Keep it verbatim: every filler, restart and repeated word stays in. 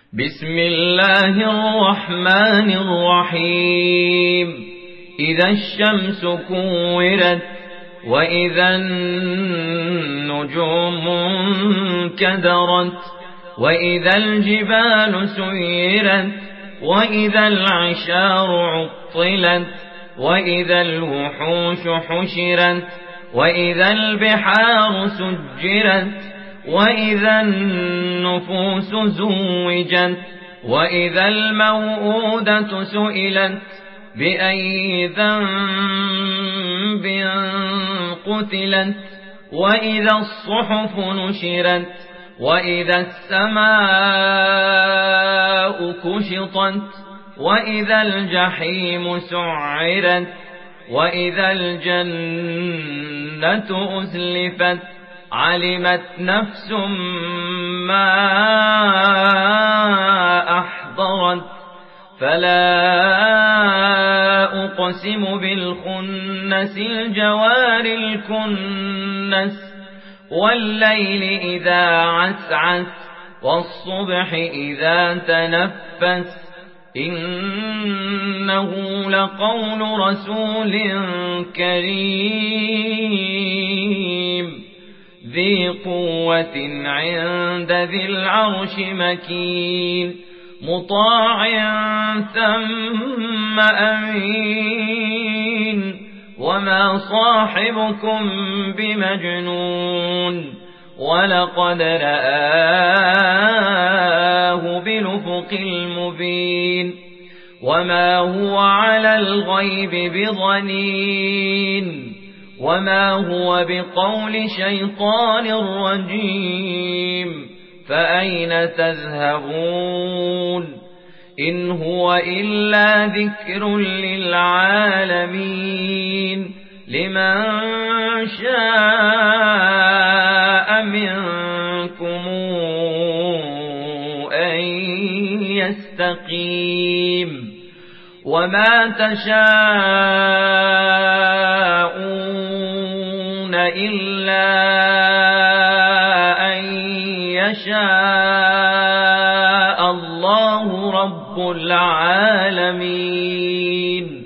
بسم الله الرحمن الرحيم إذا الشمس كورت وإذا النجوم انكدرت وإذا الجبال سيرت وإذا العشار عطلت وإذا الوحوش حشرت وإذا البحار سجرت وإذا النفوس زوجت وإذا الموءودة سئلت بأي ذنب قتلت وإذا الصحف نشرت وإذا السماء كشطت وإذا الجحيم سعرت وإذا الجنة أزلفت علمت نفس ما أحضرت فلا أقسم بالخنس الجوار الكنس والليل إذا عسعس والصبح إذا تنفس إنه لقول رسول كريم ذي قوة عند ذي العرش مكين مطاع ثم أمين وما صاحبكم بمجنون ولقد رآه بالأفق المبين وما هو على الغيب بضنين وما هو بقول شيطان رجيم فأين تذهبون إن هو إلا ذكر للعالمين لمن شاء منكم أن يستقيم وما تشاءون إلا أن يشاء الله رب العالمين.